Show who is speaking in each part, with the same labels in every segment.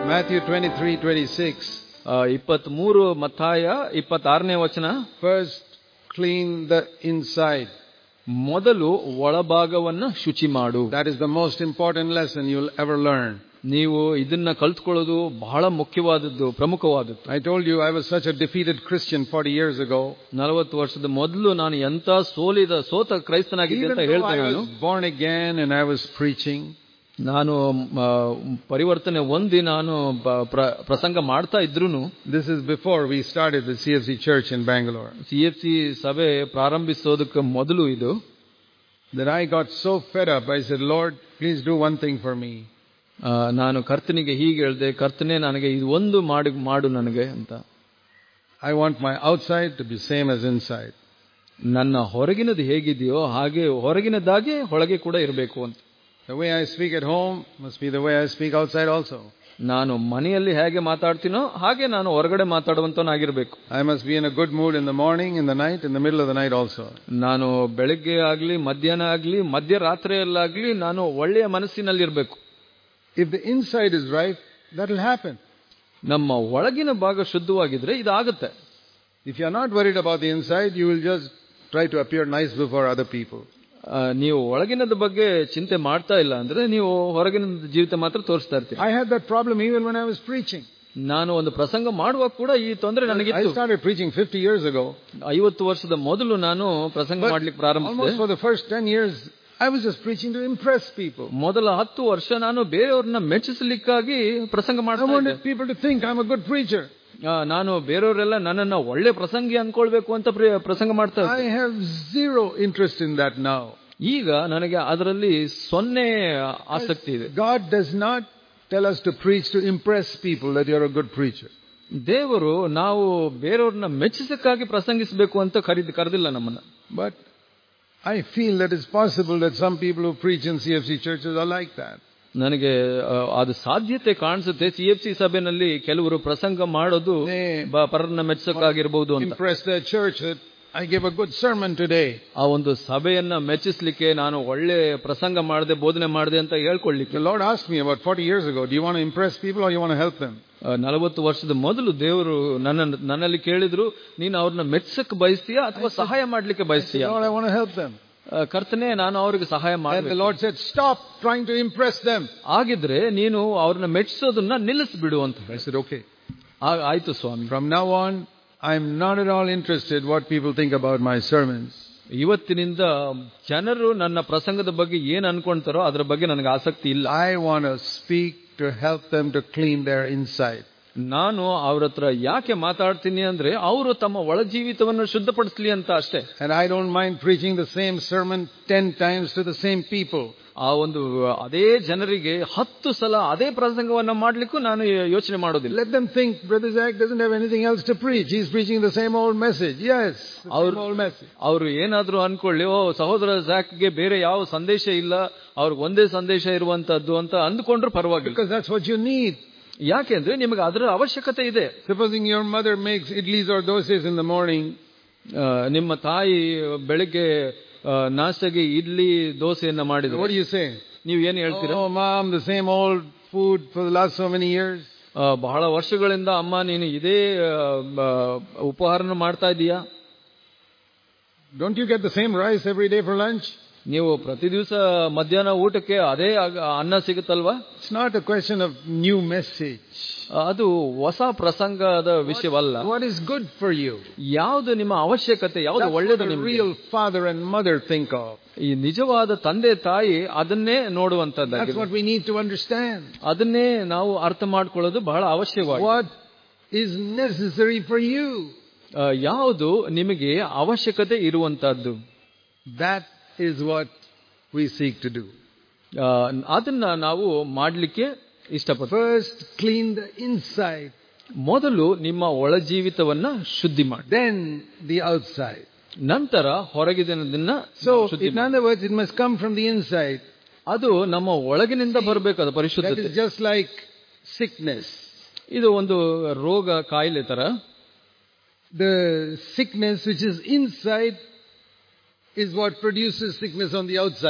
Speaker 1: Matthew 23:26.
Speaker 2: 23 ಮತ್ತಾಯ 26ನೇ ವಚನ.
Speaker 1: First, clean the inside.
Speaker 2: ಮೊದಲು ಒಳಭಾಗವನ್ನ ಶುಚಿ ಮಾಡು.
Speaker 1: That is the most important lesson you'll ever learn.
Speaker 2: ನೀವು ಇದನ್ನ ಕಲ್ತ್ಕೊಳ್ಳೋದು ಬಹಳ ಮುಖ್ಯವಾದದ್ದು, ಪ್ರಮುಖವಾದದ್ದು.
Speaker 1: I told you I was such a defeated Christian 40 years ago.
Speaker 2: 40 ವರ್ಷದ ಮೊದಲು ನಾನು ಎಂತ ಸೋತ ಕ್ರೈಸ್ತನಾಗಿದ್ದೆ ಅಂತ ಹೇಳ್ತೇನೆ.
Speaker 1: I was born again and I was preaching.
Speaker 2: ನಾನು ಪರಿವರ್ತನೆ ಹೊಂದಿ ನಾನು ಪ್ರಸಂಗ ಮಾಡ್ತಾ ಇದ್ರೂನು.
Speaker 1: This is before we started the CFC church in Bangalore.
Speaker 2: CFC ಸಭೆ ಪ್ರಾರಂಭಿಸೋದಕ್ಕೆ ಮೊದಲು ಇದು.
Speaker 1: That I got so fed up. I said, Lord, please do one thing for me.
Speaker 2: ನಾನು ಕರ್ತನಿಗೆ ಹೀಗೆ ಹೇಳಿದೆ, ಕರ್ತನೇ ನನಗೆ ಇದು ಒಂದು ಮಾಡು ನನಗೆ ಅಂತ.
Speaker 1: I want my outside to be same as inside.
Speaker 2: ನನ್ನ ಹೊರಗಿನದು ಹೇಗಿದೆಯೋ ಹಾಗೆ ಹೊರಗಿನದಾಗೆ ಒಳಗೆ ಕೂಡ ಇರಬೇಕು ಅಂತ.
Speaker 1: The way I speak at home must be the way I speak outside also.
Speaker 2: ನಾನು ಮನೆಯಲ್ಲಿ ಹೇಗೆ ಮಾತಾಡ್ತೀನೋ ಹಾಗೆ ನಾನು ಹೊರಗಡೆ ಮಾತಾಡುವಂತನಾಗಿರಬೇಕು.
Speaker 1: I must be in a good mood in the morning, in the night, in the middle of the night also.
Speaker 2: ನಾನು ಬೆಳಗ್ಗೆ ಆಗ್ಲಿ, ಮಧ್ಯಾಹ್ನ ಆಗ್ಲಿ, ಮಧ್ಯರಾತ್ರಿಯಲ್ಲಾಗ್ಲಿ ನಾನು ಒಳ್ಳೆಯ ಮನಸ್ಸಿನಲ್ಲಿರಬೇಕು.
Speaker 1: If the inside is right, that will happen.
Speaker 2: ನಮ್ಮ ಒಳಗಿನ ಭಾಗ ಶುದ್ಧವಾಗಿದ್ರೆ ಇದಾಗುತ್ತೆ.
Speaker 1: If you are not worried about the inside, you will just try to appear nice before other people.
Speaker 2: ನೀವು ಒಳಗಿನದ ಬಗ್ಗೆ ಚಿಂತೆ ಮಾಡ್ತಾ ಇಲ್ಲ ಅಂದ್ರೆ ನೀವು ಹೊರಗಿನ ಜೀವಿತ ಮಾತ್ರ ತೋರಿಸ್ತಾ ಇರ್ತೀರಿ.
Speaker 1: I had that problem even when I was preaching.
Speaker 2: ನಾನು ಒಂದು ಪ್ರಸಂಗ ಮಾಡುವಾಗ ಕೂಡ ಈ ತೊಂದರೆ ನನಗಿತ್ತು.
Speaker 1: I started preaching 50 years ago.
Speaker 2: 50 ವರ್ಷದ ಮೊದಲು ನಾನು ಪ್ರಸಂಗ ಮಾಡ್ಲಿಕ್ಕೆ ಪ್ರಾರಂಭಿಸಿದೆ.
Speaker 1: Almost for the first 10 years I was just preaching to impress people.
Speaker 2: ಮೊದಲ 10 ವರ್ಷ ನಾನು ಬೇರೆಯವರನ್ನ ಮೆಚ್ಚಿಸಲಿಕ್ಕಾಗಿ ಪ್ರಸಂಗ ಮಾಡ್ತಾ ಇದ್ದೆ.
Speaker 1: I wanted people to think I'm a good preacher.
Speaker 2: ನಾನು ಬೇರೆಯವರೆಲ್ಲ ನನ್ನನ್ನ ಒಳ್ಳೆ ಪ್ರಸಂಗಿ ಅನ್ಕೊಳ್ಬೇಕು ಅಂತ ಪ್ರಸಂಗ ಮಾಡ್ತಾ ಇದ್ದೆ.
Speaker 1: I have zero interest in that now.
Speaker 2: ಈಗ ನನಗೆ ಅದರಲ್ಲಿ 0 ಆಸಕ್ತಿ ಇದೆ.
Speaker 1: God does not tell us to preach to impress people that you're a good preacher.
Speaker 2: ದೇವರು ನಾವು ಬೇರೆಯವರನ್ನ ಮೆಚ್ಚಿಸಕ್ಕಾಗಿ ಪ್ರಸಂಗಿಸಬೇಕು ಅಂತ ಕರೆದಿಲ್ಲ ನಮ್ಮನ್ನ.
Speaker 1: But I feel that it's possible that some people who preach in CFC churches are like that.
Speaker 2: ನನಗೆ ಅದು ಸಾಧ್ಯತೆ ಕಾಣಿಸುತ್ತೆ. CFC ಸಭೆಯಲ್ಲಿ ಕೆಲವರು ಪ್ರಸಂಗ ಮಾಡೋದು ಪರರನ್ನ ಮೆಚ್ಚಕ್ಕಾಗಿರಬಹುದು ಅಂತ.
Speaker 1: Impress their church that I gave a good sermon today.
Speaker 2: ಆ ಒಂದು ಸಭೆಯನ್ನ ಮೆಚ್ಚಿಸಲಿಕ್ಕೆ ನಾನು ಒಳ್ಳೆ ಪ್ರಸಂಗ ಮಾಡಿದೆ, ಬೋಧನೆ ಮಾಡಿದೆ ಅಂತ ಹೇಳ್ಕೊಳ್ಳಿಕ್ಕೆ.
Speaker 1: The Lord asked me about 40 years ago, do you want to impress people or you want to help them?
Speaker 2: 40 ವರ್ಷದ ಮೊದಲು ದೇವರು ನನ್ನಲ್ಲಿ ಕೇಳಿದ್ರು, ನೀನು ಅವ್ರನ್ನ ಮೆಚ್ಚಕ್ಕೆ ಬಯಸ್ತೀಯಾ ಅಥವಾ ಸಹಾಯ ಮಾಡ್ಲಿಕ್ಕೆ ಬಯಸ್ತೀಯಾ?
Speaker 1: Lord, I want to help them.
Speaker 2: ಕರ್ತನೇ, ನಾನು ಅವರಿಗೆ ಸಹಾಯ ಮಾಡಬೇಕು.
Speaker 1: The Lord said, stop trying to impress them.
Speaker 2: ಆಗಿದ್ರೆ ನೀನು ಅವ್ರನ್ನ ಮೆಚ್ಚಿಸೋದನ್ನ ನಿಲ್ಲಿಸ್ಬಿಡು ಅಂತ.
Speaker 1: I said, okay.
Speaker 2: ಆಯ್ತು ಸ್ವಾಮಿ.
Speaker 1: From now on, I'm not at all interested what people think about my sermons.
Speaker 2: ಇವತ್ತಿನಿಂದ ಜನರು ನನ್ನ ಪ್ರಸಂಗದ ಬಗ್ಗೆ ಏನ್ ಅನ್ಕೊಂತಾರೋ ಅದರ ಬಗ್ಗೆ ನನಗೆ ಆಸಕ್ತಿ ಇಲ್ಲ.
Speaker 1: I want to speak to help them to clean their inside.
Speaker 2: ನಾನು ಅವ್ರ ಹತ್ರ ಯಾಕೆ ಮಾತಾಡ್ತೀನಿ ಅಂದ್ರೆ ಅವರು ತಮ್ಮ ಒಳ ಜೀವಿತವನ್ನು ಶುದ್ಧಪಡಿಸಲಿ ಅಂತ ಅಷ್ಟೇ.
Speaker 1: And I don't mind preaching the same sermon 10 times to the same people.
Speaker 2: ಆ ಒಂದು ಅದೇ ಜನರಿಗೆ 10 ಸಲ ಅದೇ ಪ್ರಸಂಗವನ್ನ ಮಾಡ್ಲಿಕ್ಕೂ ನಾನು ಯೋಚನೆ ಮಾಡೋದಿಲ್ಲ.
Speaker 1: Let them think Brother Zach doesn't have anything else to preach. He's preaching the same old message. Yes, same old message.
Speaker 2: ಅವರು ಏನಾದ್ರೂ ಅನ್ಕೊಳ್ಳಿ, ಸಹೋದರ ಜಾಕ್ಗೆ ಬೇರೆ ಯಾವ ಸಂದೇಶ ಇಲ್ಲ, ಅವ್ರಿಗೆ ಒಂದೇ ಸಂದೇಶ ಇರುವಂತದ್ದು ಅಂತ ಅಂದ್ಕೊಂಡ್ರು ಪರವಾಗಿಲ್ಲ.
Speaker 1: Because that's what you need.
Speaker 2: ಯಾಕೆಂದ್ರೆ ನಿಮಗೆ ಅದರ ಅವಶ್ಯಕತೆ ಇದೆ.
Speaker 1: Supposing your mother makes idlis or dosas in the morning.
Speaker 2: ನಿಮ್ಮ ತಾಯಿ ಬೆಳಿಗ್ಗೆ ನಾಷ್ಟಗೆ ಇಡ್ಲಿ ದೋಸೆಯನ್ನ ಮಾಡಿದ್ರು.
Speaker 1: What do you say?
Speaker 2: ನೀವು ಏನು ಹೇಳ್ತೀರಾ?
Speaker 1: Oh mom, the same old food for the last so many years.
Speaker 2: ಬಹಳ ವರ್ಷಗಳಿಂದ ಅಮ್ಮ ನೀನು ಇದೇ ಉಪಹಾರನ ಮಾಡ್ತಾ ಇದೀಯಾ?
Speaker 1: Don't you get the same rice every day for lunch?
Speaker 2: ನೀವು ಪ್ರತಿ ದಿವಸ ಮಧ್ಯಾಹ್ನ ಊಟಕ್ಕೆ ಅದೇ ಅನ್ನ ಸಿಗುತ್ತಲ್ವಾ?
Speaker 1: It's not a question of new message.
Speaker 2: ಅದು ಹೊಸ ಪ್ರಸಂಗದ ವಿಷಯವಲ್ಲ.
Speaker 1: What is good for you?
Speaker 2: ಯಾವುದು ನಿಮ್ಮ ಅವಶ್ಯಕತೆ, ಯಾವುದು ಒಳ್ಳೆಯದು ನಿಮಗೆ.
Speaker 1: Real father and mother think of.
Speaker 2: ಈ ನಿಜವಾದ ತಂದೆ ತಾಯಿ ಅದನ್ನೇ ನೋಡುವಂತದ್ದಾಗಿದೆ.
Speaker 1: That's what we need to understand.
Speaker 2: ಅದನ್ನೇ ನಾವು ಅರ್ಥ ಮಾಡ್ಕೊಳ್ಳೋದು ಬಹಳ ಅವಶ್ಯವಾಗಿದೆ.
Speaker 1: What is necessary for you?
Speaker 2: ಯಾವುದು ನಿಮಗೆ ಅವಶ್ಯಕತೆ ಇರುವಂತದ್ದು.
Speaker 1: That is what we seek to do.
Speaker 2: ಅದನ್ನ ನಾವು ಮಾಡಲಿಕ್ಕೆ ಇಷ್ಟಪಡ್ತೀವಿ.
Speaker 1: First clean the inside.
Speaker 2: ಮೊದಲು ನಿಮ್ಮ ಒಳ ಜೀವಿತವನ್ನ ಶುದ್ಧಿ ಮಾಡಿ.
Speaker 1: Then the outside.
Speaker 2: ನಂತರ ಹೊರಗಿನದನ್ನ.
Speaker 1: So in other words, it must come from the inside.
Speaker 2: ಅದು ನಮ್ಮ ಒಳಗಿನಿಂದ ಬರಬೇಕು. ಅದು ಪರಿಶುದ್ಧತೆ.
Speaker 1: That is just like sickness.
Speaker 2: ಇದು ಒಂದು ರೋಗ, ಕಾಯಿಲೆ ತರ.
Speaker 1: The sickness which is inside is what produces sickness on the outside.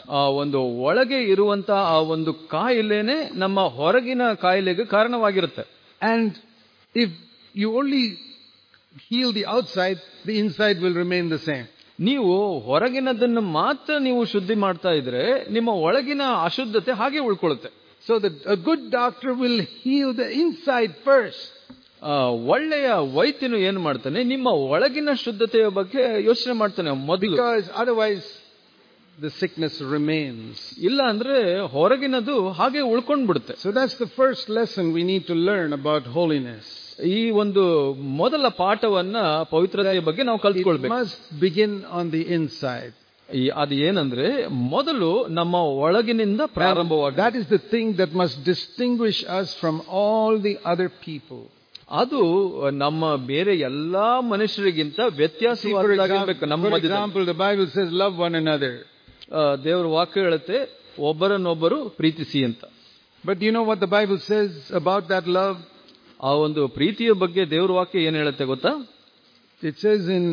Speaker 2: ಆ ಒಂದು ಒಳಗೆ ಇರುವಂತ ಆ ಒಂದು ಕಾಯಿಲೆನೆ ನಮ್ಮ ಹೊರಗಿನ ಕಾಯಿಲೆಗೆ ಕಾರಣವಾಗಿರುತ್ತೆ.
Speaker 1: And if you only heal the outside, the inside will remain the same.
Speaker 2: ನೀವು ಹೊರಗಿನದನ್ನು ಮಾತ್ರ ನೀವು ಶುದ್ಧಿ ಮಾಡ್ತಾ ಇದ್ರೆ ನಿಮ್ಮ ಒಳಗಿನ ಅಶುದ್ಧತೆ ಹಾಗೆ ಉಳ್ಕೊಳ್ಳುತ್ತೆ.
Speaker 1: So that a good doctor will heal the inside first.
Speaker 2: ಒಳ್ಳೆಯ ವೈದ್ಯನು ಏನು ಮಾಡ್ತಾನೆ, ನಿಮ್ಮ ಒಳಗಿನ ಶುದ್ಧತೆಯ ಬಗ್ಗೆ ಯೋಚನೆ ಮಾಡ್ತಾನೆ ಮೊದಲು.
Speaker 1: Because otherwise the sickness remains.
Speaker 2: ಇಲ್ಲ ಅಂದ್ರೆ ಹೊರಗಿನದು ಹಾಗೆ ಉಳ್ಕೊಂಡ್ ಬಿಡುತ್ತೆ.
Speaker 1: So that's the first lesson we need to learn about holiness.
Speaker 2: ಈ ಒಂದು ಮೊದಲ ಪಾಠವನ್ನ ಪವಿತ್ರತೆಯ ಬಗ್ಗೆ ನಾವು ಕಲ್ತ್ಕೊಳ್ಬೇಕು.
Speaker 1: It must begin on the inside.
Speaker 2: ಅದು ಏನಂದ್ರೆ ಮೊದಲು ನಮ್ಮ ಒಳಗಿನಿಂದ ಪ್ರಾರಂಭವಾಗಿ.
Speaker 1: That is the thing that must distinguish us from all the other people.
Speaker 2: ಅದು ನಮ್ಮ ಬೇರೆ ಎಲ್ಲಾ ಮನುಷ್ಯರಿಗಿಂತ ವ್ಯತ್ಯಾಸವಾಗಿರಬೇಕು.
Speaker 1: For example, the Bible says love one another.
Speaker 2: ದೇವರ ವಾಕ್ಯ ಹೇಳುತ್ತೆ ಒಬ್ಬರನ್ನೊಬ್ಬರು ಪ್ರೀತಿಸಿ ಅಂತ.
Speaker 1: But you know what the Bible says about that love?
Speaker 2: ಆ ಒಂದು ಪ್ರೀತಿಯ ಬಗ್ಗೆ ದೇವರ ವಾಕ್ಯ ಏನು ಹೇಳುತ್ತೆ ಗೊತ್ತಾ?
Speaker 1: It says in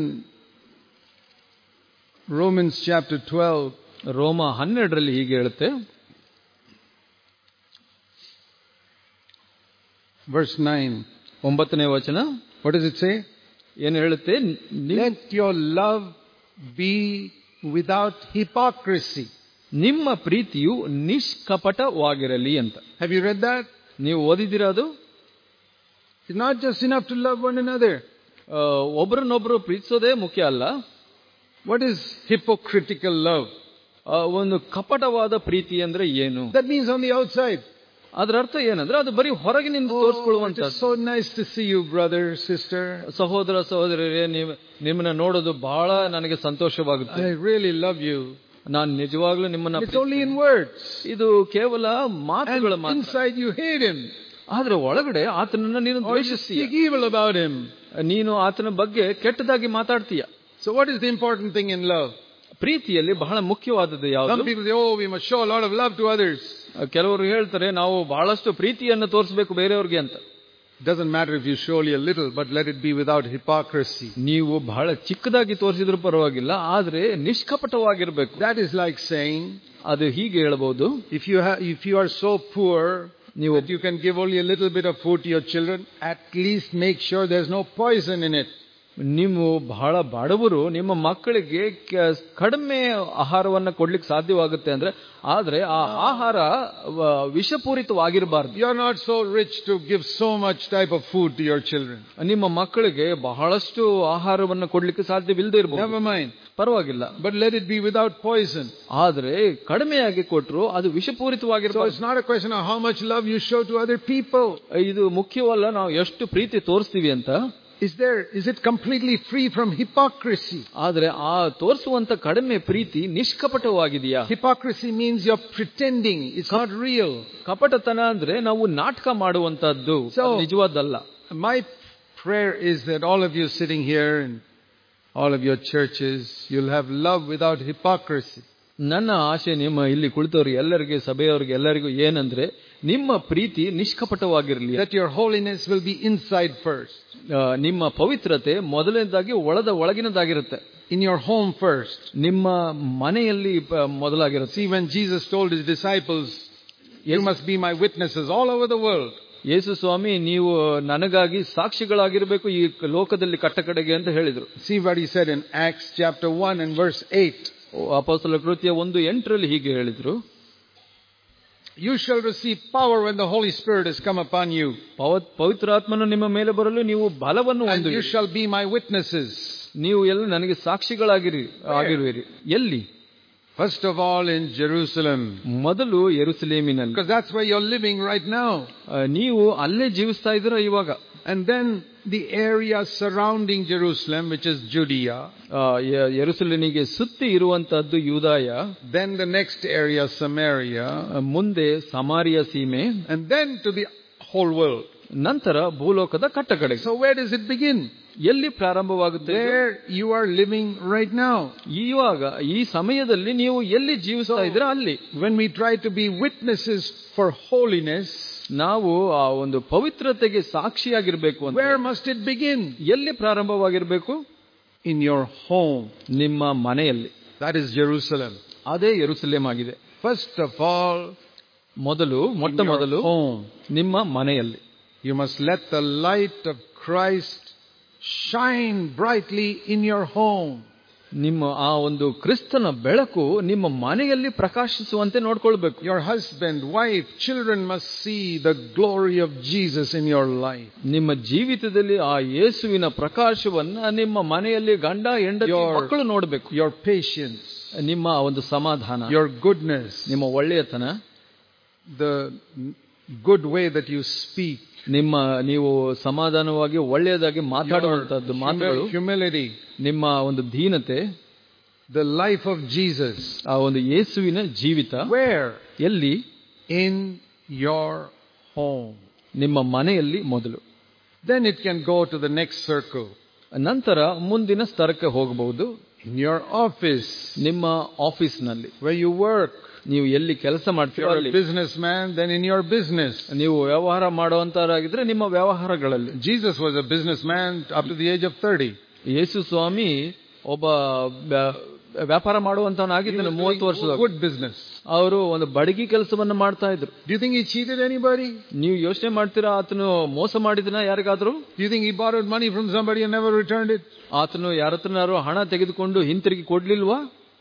Speaker 1: Romans chapter 12,
Speaker 2: ರೋಮ 12ರಲ್ಲಿ ಹೀಗೆ ಹೇಳುತ್ತೆ,
Speaker 1: verse 9.
Speaker 2: 9ನೇ ವಚನ.
Speaker 1: What does it say?
Speaker 2: ಏನು ಹೇಳುತ್ತೆ?
Speaker 1: Let your love be without hypocrisy.
Speaker 2: ನಿಮ್ಮ ಪ್ರೀತಿಯು ನಿಷ್ಕಪಟವಾಗಿರಲಿ ಅಂತ.
Speaker 1: Have you read that?
Speaker 2: ನೀವು ಓದಿದ್ದೀರಾ ಅದು?
Speaker 1: It's not just enough to love one another.
Speaker 2: ಒಬ್ಬರನ್ನೊಬ್ಬರು ಪ್ರೀತಿಸೋದೇ ಮುಖ್ಯ ಅಲ್ಲ.
Speaker 1: What is hypocritical love?
Speaker 2: ಒಂದು ಕಪಟವಾದ ಪ್ರೀತಿ ಅಂದ್ರೆ ಏನು?
Speaker 1: That means on the outside.
Speaker 2: ಅದರ ಅರ್ಥ ಏನಂದ್ರೆ ಅದು ಬರೀ ಹೊರಗಿನಿಂದ ತೋರಿಸ್ಕೊಳ್ಳುವಂತ.
Speaker 1: It's so nice to see you, brother, sister.
Speaker 2: ಸಹೋದರ ಸಹೋದರರೇ, ನಿಮ್ಮನ್ನ ನೋಡೋದು ಬಹಳ ನನಗೆ ಸಂತೋಷವಾಗುತ್ತೆ.
Speaker 1: I really love you.
Speaker 2: ನಾನು ನಿಜವಾಗ್ಲೂ ನಿಮ್ಮನ್ನ.
Speaker 1: It's only in words.
Speaker 2: ಇದು ಕೇವಲ ಮಾತುಗಳ ಮಾತ್ರ.
Speaker 1: Inside you hate him.
Speaker 2: ಆದ್ರೆ ಒಳಗಡೆ ಆತನನ್ನ ನೀನು ದ್ವೇಷಿಸ್ತೀಯ.
Speaker 1: Speak evil about him.
Speaker 2: ನೀನು ಆತನ ಬಗ್ಗೆ ಕೆಟ್ಟದಾಗಿ ಮಾತಾಡ್ತೀಯ.
Speaker 1: So what is the important thing in love?
Speaker 2: ಪ್ರೀತಿಯಲ್ಲಿ ಬಹಳ ಮುಖ್ಯವಾದದ್ದು ಯಾವುದು?
Speaker 1: Some people say, oh, we must show a lot of love to others.
Speaker 2: ಕೆಲವರು ಹೇಳ್ತಾರೆ ನಾವು ಬಹಳಷ್ಟು ಪ್ರೀತಿಯನ್ನು ತೋರಿಸಬೇಕು ಬೇರೆಯವ್ರಿಗೆ ಅಂತ.
Speaker 1: Doesn't matter if you show only a little, but let it be without hypocrisy.
Speaker 2: ನೀವು ಬಹಳ ಚಿಕ್ಕದಾಗಿ ತೋರಿಸಿದ್ರು ಪರವಾಗಿಲ್ಲ, ಆದ್ರೆ ನಿಷ್ಕಪಟವಾಗಿರಬೇಕು.
Speaker 1: That is like saying,
Speaker 2: ಅದು ಹೀಗೆ ಹೇಳಬಹುದು,
Speaker 1: if you are so poor that you can give only a little bit of food to your children, at least make sure there's no poison in it.
Speaker 2: ನೀವು ಬಹಳ ಬಡವರು, ನಿಮ್ಮ ಮಕ್ಕಳಿಗೆ ಕಡಿಮೆ ಆಹಾರವನ್ನು ಕೊಡ್ಲಿಕ್ಕೆ ಸಾಧ್ಯವಾಗುತ್ತೆ ಅಂದ್ರೆ, ಆದ್ರೆ ಆ ಆಹಾರ ವಿಷಪೂರಿತವಾಗಿರಬಾರ್ದು.
Speaker 1: You are not so rich to give so much type of food to your children.
Speaker 2: ನಿಮ್ಮ ಮಕ್ಕಳಿಗೆ ಬಹಳಷ್ಟು ಆಹಾರವನ್ನು ಕೊಡ್ಲಿಕ್ಕೆ ಸಾಧ್ಯವಿಲ್ಲದೆ ಇರಬಹುದು.
Speaker 1: Never mind.
Speaker 2: ಪರವಾಗಿಲ್ಲ,
Speaker 1: but let it be without poison.
Speaker 2: ಆದ್ರೆ ಕಡಿಮೆಯಾಗಿ ಕೊಟ್ಟರು ಅದು ವಿಷಪೂರಿತವಾಗಿರಬಾರದು.
Speaker 1: So it's not a question of how much love you show to other people.
Speaker 2: ಇದು ಮುಖ್ಯವಲ್ಲ ನಾವು ಎಷ್ಟು ಪ್ರೀತಿ ತೋರಿಸ್ತೀವಿ ಅಂತ.
Speaker 1: Is it completely free from hypocrisy?
Speaker 2: ಆದ್ರೆ ಆ ತೋರಿಸುವಂತ ಕಡಿಮೆ ಪ್ರೀತಿ ನಿಷ್ಕಪಟವಾಗಿದೆಯಾ?
Speaker 1: Hypocrisy means you're pretending. It's not real.
Speaker 2: ಕಪಟತನ ಅಂದ್ರೆ ನಾವು ನಾಟಕ ಮಾಡುವಂತದ್ದು, ನಿಜವಾದಲ್ಲ.
Speaker 1: My prayer is that all of you sitting here in all of your churches, you'll have love without hypocrisy.
Speaker 2: ನನ್ನ ಆಶೆ ನಿಮ್ಮ ಇಲ್ಲಿ ಕುಳಿತವ್ರಿಗೆ ಎಲ್ಲರಿಗೆ, ಸಭೆಯವರಿಗೆ ಎಲ್ಲರಿಗೂ ಏನಂದ್ರೆ ನಿಮ್ಮ ಪ್ರೀತಿ ನಿಷ್ಕಪಟವಾಗಿರಲಿ.
Speaker 1: That your holiness will be inside first.
Speaker 2: ನಿಮ್ಮ ಪವಿತ್ರತೆ ಮೊದಲನೇದಾಗಿ ಒಳಗಿನದಾಗಿರುತ್ತೆ.
Speaker 1: In your home first.
Speaker 2: ನಿಮ್ಮ ಮನೆಯಲ್ಲಿ ಮೊದಲಾಗಿರುತ್ತೆ.
Speaker 1: See, when Jesus told his disciples, you must be my witnesses all over the world.
Speaker 2: ಯೇಸು ಸ್ವಾಮಿ ನೀವು ನನಗಾಗಿ ಸಾಕ್ಷಿಗಳಾಗಿರಬೇಕು ಈ ಲೋಕದಲ್ಲಿ ಕಟ್ಟಕಡೆಗೆ ಅಂತ ಹೇಳಿದ್ರು.
Speaker 1: See what he said in Acts chapter 1 and verse 8.
Speaker 2: ಅಪೊಸ್ತಲರ ಕೃತ್ಯ 1:8 ಹೀಗೆ ಹೇಳಿದ್ರು,
Speaker 1: You shall receive power when the Holy Spirit has come upon you.
Speaker 2: ಪವಿತ್ರಾತ್ಮನು ನಿಮ್ಮ ಮೇಲೆ ಬರಲು ನೀವು ಬಲವನ್ನು ಹೊಂದುವಿರಿ.
Speaker 1: And you shall be my witnesses.
Speaker 2: ನೀವು ಎಲ್ಲ ನನಗೆ ಸಾಕ್ಷಿಗಳಾಗಿರುವಿರಿ. ಎಲ್ಲಿ?
Speaker 1: First of all in Jerusalem.
Speaker 2: ಮೊದಲು ಯೆರೂಸಲೇಮಿನಲ್ಲಿ.
Speaker 1: Because that's where you're living right now.
Speaker 2: ನೀವು ಅಲ್ಲೇ ಜೀವಿಸ್ತಾ ಇದ್ದೀರಾ ಇವಾಗ.
Speaker 1: And then the area surrounding Jerusalem, which is Judea.
Speaker 2: ಯೆರೂಸಲೇಮಿಗೆ ಸುತ್ತಿ ಇರುವಂತದ್ದು ಯೂದಾಯ.
Speaker 1: Then the next area Samaria.
Speaker 2: ಮುಂದೆ ಸಮಾರಿಯ ಸೀಮೆ.
Speaker 1: And then to the whole world.
Speaker 2: ನಂತರ ಭೂಲೋಕದ ಕಟ್ಟಕಡೆಗೆ.
Speaker 1: So where does it begin?
Speaker 2: ಎಲ್ಲಿ ಪ್ರಾರಂಭವಾಗುತ್ತೆ?
Speaker 1: Where you are living right now.
Speaker 2: ಇವಾಗ ಈ ಸಮಯದಲ್ಲಿ ನೀವು ಎಲ್ಲಿ ಜೀವಿಸ್ತಾ ಇದ್ದೀರಾ ಅಲ್ಲಿ.
Speaker 1: When we try to be witnesses for holiness,
Speaker 2: ನಾವು ಆ ಒಂದು ಪವಿತ್ರತೆಗೆ ಸಾಕ್ಷಿಯಾಗಿರ್ಬೇಕು ಅಂತ.
Speaker 1: Where must it begin?
Speaker 2: ಎಲ್ಲಿ ಪ್ರಾರಂಭವಾಗಿರಬೇಕು?
Speaker 1: In your home.
Speaker 2: ನಿಮ್ಮ ಮನೆಯಲ್ಲಿ.
Speaker 1: That is Jerusalem.
Speaker 2: ಅದೇ ಯೆರೂಸಲೇಮ್ ಆಗಿದೆ.
Speaker 1: First of all,
Speaker 2: ಮೊಟ್ಟ ಮೊದಲು ನಿಮ್ಮ ಮನೆಯಲ್ಲಿ.
Speaker 1: You must let the light of Christ shine brightly in your home.
Speaker 2: ನಿಮ್ಮ ಆ ಒಂದು ಕ್ರಿಸ್ತನ ಬೆಳಕು ನಿಮ್ಮ ಮನೆಯಲ್ಲಿ ಪ್ರಕಾಶಿಸುವಂತೆ ನೋಡ್ಕೊಳ್ಬೇಕು.
Speaker 1: Your husband, wife, children must see the glory of Jesus in your life.
Speaker 2: ನಿಮ್ಮ ಜೀವಿತದಲ್ಲಿ ಆ ಯೇಸುವಿನ ಪ್ರಕಾಶವನ್ನ ನಿಮ್ಮ ಮನೆಯಲ್ಲಿ ಗಂಡ ಹೆಂಡತಿ ಮಕ್ಕಳು ನೋಡಬೇಕು.
Speaker 1: Your patience,
Speaker 2: ನಿಮ್ಮ ಒಂದು ಸಮಾಧಾನ,
Speaker 1: your goodness,
Speaker 2: ನಿಮ್ಮ ಒಳ್ಳೆಯತನ,
Speaker 1: the good way that you speak,
Speaker 2: ನೀವು ಸಮಾಧಾನವಾಗಿ ಒಳ್ಳೆಯದಾಗಿ ಮಾತಾಡುವಂತದ್ದು ಮಾತುಗಳು,
Speaker 1: humility,
Speaker 2: ನಿಮ್ಮ ಒಂದು ದೀನತೆ,
Speaker 1: the life of Jesus,
Speaker 2: ಆ ಒಂದು ಯೇಸುವಿನ ಜೀವಿತ.
Speaker 1: where?
Speaker 2: ಎಲ್ಲಿ?
Speaker 1: In your home.
Speaker 2: ನಿಮ್ಮ ಮನೆಯಲ್ಲಿ ಮೊದಲು.
Speaker 1: Then it can go to the next circle.
Speaker 2: ನಂತರ ಮುಂದಿನ ಸ್ತರಕ್ಕೆ ಹೋಗಬಹುದು.
Speaker 1: In your office,
Speaker 2: ನಿಮ್ಮ ಆಫೀಸ್ನಲ್ಲಿ,
Speaker 1: where you work.
Speaker 2: ನೀವು ಎಲ್ಲಿ ಕೆಲಸ ಮಾಡ್ತೀರೋ ಅಲ್ಲಿ.
Speaker 1: Businessman, then in your business.
Speaker 2: ನೀವು ವ್ಯವಹಾರ ಮಾಡುವಂತರಾಗಿದ್ರೆ ನಿಮ್ಮ ವ್ಯವಹಾರಗಳಲ್ಲಿ.
Speaker 1: Jesus was a businessman up to the age of 30.
Speaker 2: ಯೇಸು ಸ್ವಾಮಿ ಒಬ್ಬ ವ್ಯಾಪಾರ ಮಾಡುವಂತವನಾಗಿದ್ದಾನೆ 30 ವರ್ಷದ.
Speaker 1: Good business.
Speaker 2: ಅವರು ಒಂದು ಬಡಗಿ ಕೆಲಸವನ್ನ ಮಾಡ್ತಾ ಇದ್ರು.
Speaker 1: Do you think he cheated anybody?
Speaker 2: ನೀವು ಯೋಚನೆ ಮಾಡ್ತೀರಾ ಆತನು ಮೋಸ ಮಾಡಿದನ ಯಾರಿಗಾದ್ರೂ?
Speaker 1: Do you think he borrowed money from somebody and never returned it?
Speaker 2: ಆತನು ಯಾರತ್ರನಾರು ಹಣ ತೆಗೆದುಕೊಂಡು ಹಿಂತಿರುಗಿ ಕೊಡ್ಲಿಲ್ವಾ?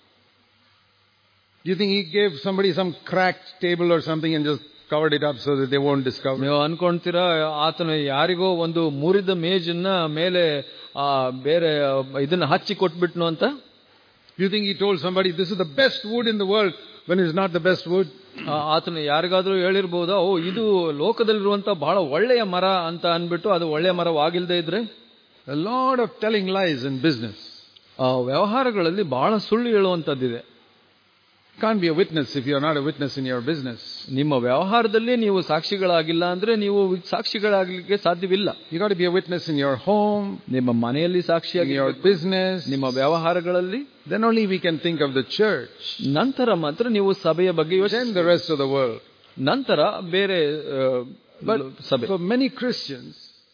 Speaker 1: Do you think he gave somebody some cracked table or something and just covered it up so that they won't discover?
Speaker 2: ನೀವು ಅನ್ಕೊಂತೀರಾ ಆತನು ಯಾರಿಗೋ ಒಂದು ಮುರಿದ ಮೇಜನ್ನ ಮೇಲೆ ಬೇರೆ ಇದನ್ನ ಹಚ್ಚಿ ಕೊಟ್ಬಿಟ್ನು ಅಂತ?
Speaker 1: Do you think he told somebody this is the best wood in the world when it's not the best wood?
Speaker 2: ಆತನು ಯಾರಿಗಾದ್ರೂ ಹೇಳಿರ್ಬೋದಾ, ಇದು ಲೋಕದಲ್ಲಿರುವಂತ ಬಹಳ ಒಳ್ಳೆಯ ಮರ ಅಂತ ಅನ್ಬಿಟ್ಟು ಅದು ಒಳ್ಳೆಯ ಮರವಾಗಿಲ್ದೇ ಇದ್ರೆ?
Speaker 1: A lot of telling lies in business.
Speaker 2: ವ್ಯವಹಾರಗಳಲ್ಲಿ ಬಹಳ ಸುಳ್ಳು ಹೇಳುವಂತದ್ದಿದೆ.
Speaker 1: Can't be a witness if you are not a witness in your business.
Speaker 2: ನಿಮ್ಮ ವ್ಯವಹಾರದಲ್ಲಿ ನೀವು ಸಾಕ್ಷಿಗಳಾಗಿಲ್ಲ ಅಂದ್ರೆ ನೀವು ಸಾಕ್ಷಿಗಳಾಗಲಿಕ್ಕೆ ಸಾಧ್ಯವಿಲ್ಲ.
Speaker 1: You got to be a witness in your home,
Speaker 2: ನಿಮ್ಮ ಮನೆಯಲ್ಲಿ ಸಾಕ್ಷಿಯಾಗಿ,
Speaker 1: your business,
Speaker 2: ನಿಮ್ಮ ವ್ಯವಹಾರಗಳಲ್ಲಿ.
Speaker 1: Then only we can think of the church.
Speaker 2: ನಂತರ ಮಾತ್ರ ನೀವು ಸಭೆಯ ಬಗ್ಗೆ ಯೋಚಿಸಿ.
Speaker 1: Then the rest of the world.
Speaker 2: ನಂತರ ಬೇರೆ ಸಭೆ.
Speaker 1: For many Christians,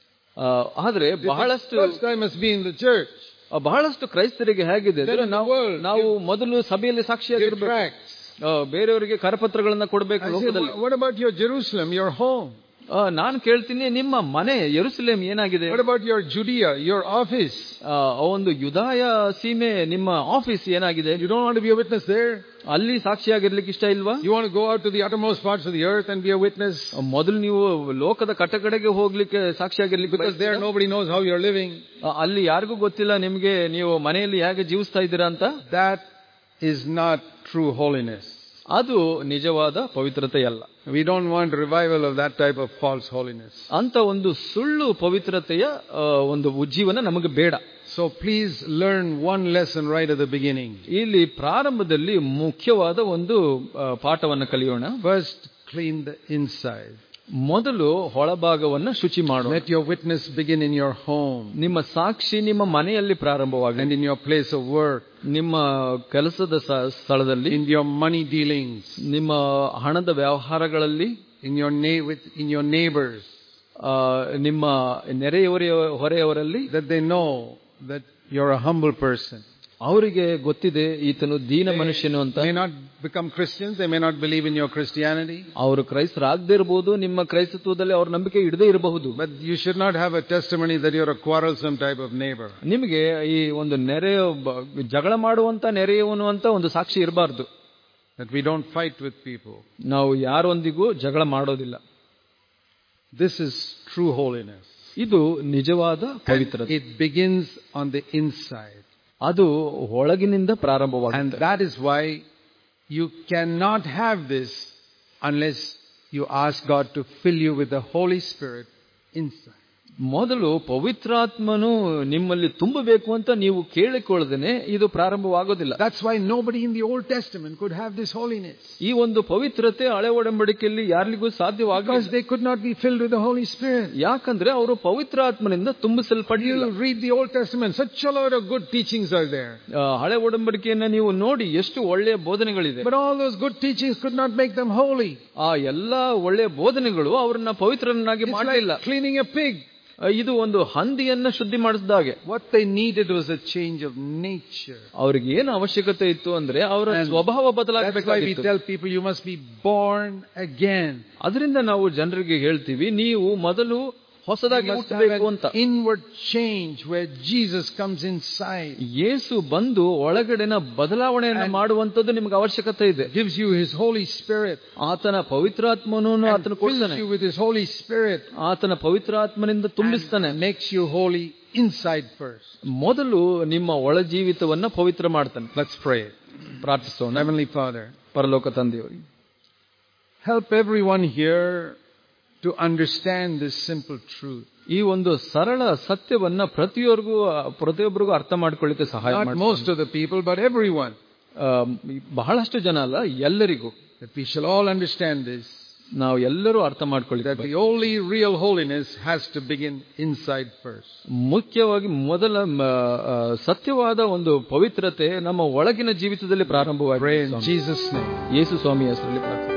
Speaker 2: ಆದ್ರೆ ಬಹಳಷ್ಟು
Speaker 1: first time must be in the church.
Speaker 2: ಬಹಳಷ್ಟು ಕ್ರೈಸ್ತರಿಗೆ ಹೇಗಿದೆ ಅಂದ್ರೆ ನಾವು ಮೊದಲು ಸಭೆಯಲ್ಲಿ ಸಾಕ್ಷಿಯಾಗಿರ್ಬೇಕು, ಬೇರೆಯವರಿಗೆ ಕರಪತ್ರಗಳನ್ನ ಕೊಡಬೇಕು ಲೋಕದಲ್ಲಿ.
Speaker 1: What about your Jerusalem, your home?
Speaker 2: ನಾನು ಕೇಳ್ತೀನಿ, ನಿಮ್ಮ ಮನೆ ಯೆರೂಸಲೇಮ್ ಏನಾಗಿದೆ?
Speaker 1: What about your Judea, your office?
Speaker 2: ಒಂದು ಯುದಾಯ ಸೀಮೆ, ನಿಮ್ಮ ಆಫೀಸ್ ಏನಾಗಿದೆ?
Speaker 1: You don't want to be a witness there?
Speaker 2: ಅಲ್ಲಿ ಸಾಕ್ಷಿಯಾಗಿರ್ಲಿಕ್ಕೆ ಇಷ್ಟ ಇಲ್ವಾ?
Speaker 1: You want to go out to the uttermost parts of the earth and be a witness?
Speaker 2: ಮೊದಲು ನೀವು ಲೋಕದ ಕಟ್ಟಕಡೆಗೆ ಹೋಗ್ಲಿಕ್ಕೆ ಸಾಕ್ಷಿಯಾಗಿರ್ಲಿಕ್ಕೆ,
Speaker 1: because there nobody knows how you're living.
Speaker 2: ಅಲ್ಲಿ ಯಾರಿಗೂ ಗೊತ್ತಿಲ್ಲ ನಿಮ್ಗೆ ನೀವು ಮನೆಯಲ್ಲಿ ಹೇಗೆ ಜೀವಿಸ್ತಾ ಇದ್ದೀರಾ ಅಂತ.
Speaker 1: That is not true holiness.
Speaker 2: ಅದು ನಿಜವಾದ ಪವಿತ್ರತೆಯಲ್ಲ.
Speaker 1: We don't want revival of that type of false holiness.
Speaker 2: ಅಂತ ಒಂದು ಸುಳ್ಳು ಪವಿತ್ರತೆಯ ಒಂದು ಜೀವನ ನಮಗೆ ಬೇಡ.
Speaker 1: So please learn one lesson right at the beginning.
Speaker 2: ಇಲ್ಲಿ ಪ್ರಾರಂಭದಲ್ಲಿ ಮುಖ್ಯವಾದ ಒಂದು ಪಾಠವನ್ನು ಕಲಿಯೋಣ.
Speaker 1: First, clean the inside.
Speaker 2: ಮೊದಲು ಒಳಭಾಗವನ್ನು ಶುಚಿ ಮಾಡು.
Speaker 1: Let your witness begin in your home.
Speaker 2: ನಿಮ್ಮ ಸಾಕ್ಷಿ ನಿಮ್ಮ ಮನೆಯಲ್ಲಿ ಪ್ರಾರಂಭವಾಗಲಿ.
Speaker 1: And in your place of work.
Speaker 2: ನಿಮ್ಮ ಕೆಲಸದ ಸ್ಥಳದಲ್ಲಿ.
Speaker 1: In your money dealings.
Speaker 2: ನಿಮ್ಮ ಹಣದ ವ್ಯವಹಾರಗಳಲ್ಲಿ.
Speaker 1: In your neighbors.
Speaker 2: ನಿಮ್ಮ ಹೊರೆಯವರಲ್ಲಿ.
Speaker 1: That they know that you're a humble person.
Speaker 2: ಅವರಿಗೆ ಗೊತ್ತಿದೆ ಈತನು ದೀನ ಮನುಷ್ಯನು ಅಂತ.
Speaker 1: They may not become Christians, they may not believe in your Christianity.
Speaker 2: ಅವರು ಕ್ರೈಸ್ತರಾಗದೇ ಇರಬಹುದು, ನಿಮ್ಮ ಕ್ರೈಸ್ತತ್ವದಲ್ಲಿ ಅವರ ನಂಬಿಕೆ ಇಡದೇ ಇರಬಹುದು.
Speaker 1: But you should not have a testimony that you're a quarrelsome type of neighbor.
Speaker 2: ನಿಮಗೆ ಈ ಒಂದು ಜಗಳ ಮಾಡುವಂತ ನೆರೆಯವನು ಅಂತ ಒಂದು ಸಾಕ್ಷಿ ಇರಬಾರ್ದು.
Speaker 1: That we don't fight with people.
Speaker 2: ನಾವು ಯಾರೊಂದಿಗೂ ಜಗಳ ಮಾಡೋದಿಲ್ಲ.
Speaker 1: This is true holiness.
Speaker 2: ಇದು ನಿಜವಾದ ಪವಿತ್ರತೆ.
Speaker 1: It begins on the inside.
Speaker 2: ಅದು ಒಳಗಿನಿಂದ ಪ್ರಾರಂಭವಾಗುತ್ತದೆ.
Speaker 1: And that is why you cannot have this unless you ask God to fill you with the Holy Spirit inside.
Speaker 2: ಮೊದಲು ಪವಿತ್ರಾತ್ಮನು ನಿಮ್ಮಲ್ಲಿ ತುಂಬಬೇಕು ಅಂತ ನೀವು ಕೇಳಿಕೊಳ್ಳದೇನೆ ಇದು ಪ್ರಾರಂಭವಾಗೋದಿಲ್ಲ.
Speaker 1: That's why nobody in the Old Testament could have this holiness.
Speaker 2: ಈ ಒಂದು ಪವಿತ್ರತೆ ಹಳೆ ಒಡಂಬಡಿಕೆಯಲ್ಲಿ ಯಾರಿಗೂ ಸಾಧ್ಯವಾಗಲಿಲ್ಲ.
Speaker 1: Because they could not be filled with the Holy Spirit.
Speaker 2: ಯಾಕಂದ್ರೆ ಅವರು ಪವಿತ್ರಾತ್ಮನಿಂದ ತುಂಬಿಸಲ್ಪಟ್ಟಿಲ್ಲ.
Speaker 1: You read the Old Testament, such a lot of good teachings are there.
Speaker 2: ಹಳೆ ಒಡಂಬಡಿಕೆಯನ್ನ ನೀವು ನೋಡಿ ಎಷ್ಟು ಒಳ್ಳೆಯ ಬೋಧನೆಗಳಿದೆ.
Speaker 1: But all those good teachings could not make them holy.
Speaker 2: ಆ ಎಲ್ಲಾ ಒಳ್ಳೆಯ ಬೋಧನೆಗಳು ಅವರನ್ನ ಪವಿತ್ರರನ್ನಾಗಿ ಮಾಡಲಿಲ್ಲ.
Speaker 1: Cleaning a pig.
Speaker 2: ಇದು ಒಂದು ಹಂದಿಯನ್ನ ಶುದ್ಧಿ ಮಾಡಿಸಿದ ಹಾಗೆ.
Speaker 1: What they needed was a change of nature.
Speaker 2: ಅವ್ರಿಗೆ ಏನು ಅವಶ್ಯಕತೆ ಇತ್ತು ಅಂದ್ರೆ ಅವರ ಸ್ವಭಾವ ಬದಲಾಗಬೇಕಾಗಿತ್ತು.
Speaker 1: That's why we tell people you must be born again.
Speaker 2: ಅದರಿಂದ ನಾವು ಜನರಿಗೆ ಹೇಳ್ತೀವಿ, ನೀವು ಮೊದಲು ಹೊಸದಾಗಿ ಹುಟ್ಟಬೇಕು ಅಂತ.
Speaker 1: Inward change where Jesus comes inside.
Speaker 2: ಯೇಸು ಬಂದು ಒಳಗಡೆನ ಬದಲಾವಣೆಯನ್ನು ಮಾಡುವಂತದ್ದು ನಿಮಗೆ ಅವಶ್ಯಕತೆ ಇದೆ.
Speaker 1: Gives you his Holy Spirit.
Speaker 2: ಆತನ ಪವಿತ್ರಾತ್ಮನನ್ನು ಆತನು ಕೊಡ್ತಾನೆ.
Speaker 1: Fills you with his Holy Spirit.
Speaker 2: ಆತನ ಪವಿತ್ರಾತ್ಮನಿಂದ ತುಂಬಿಸ್ತಾನೆ.
Speaker 1: Makes you holy inside first.
Speaker 2: ಮೊದಲು ನಿಮ್ಮ ಒಳ ಜೀವಿತವನ್ನ ಪವಿತ್ರ ಮಾಡ್ತಾನೆ.
Speaker 1: Let's pray.
Speaker 2: ಪ್ರಾರ್ಥಿಸೋಣ.
Speaker 1: Heavenly Father,
Speaker 2: ಪರಲೋಕ ತಂದೆಯವರೇ,
Speaker 1: help everyone here to understand this simple truth.
Speaker 2: ಈ ಒಂದು ಸರಳ ಸತ್ಯವನ್ನ ಪ್ರತಿಯೊಬ್ಬರಿಗೂ ಅರ್ಥ ಮಾಡ್ಕೊಳ್ಳಿಕ್ಕೆ ಸಹಾಯ ಮಾಡಿ.
Speaker 1: Not most of the people, but everyone.
Speaker 2: ಬಹಳಷ್ಟು ಜನ ಅಲ್ಲ, ಎಲ್ಲರಿಗೂ.
Speaker 1: That we shall all understand this.
Speaker 2: ನಾವು ಎಲ್ಲರೂ ಅರ್ಥ ಮಾಡ್ಕೊಳ್ಳಿ.
Speaker 1: That the only real holiness has to begin inside first.
Speaker 2: ಮುಖ್ಯವಾಗಿ ಮೊದಲ ಸತ್ಯವಾದ ಒಂದು ಪವಿತ್ರತೆ ನಮ್ಮ ಒಳಗಿನ ಜೀವಿತದಲ್ಲಿ ಪ್ರಾರಂಭವಾಗಿ.
Speaker 1: Pray in Jesus' name.
Speaker 2: ಯೇಸು ಸ್ವಾಮಿಯ ಹೆಸರಲ್ಲಿ ಪ್ರಾರ್ಥನೆ.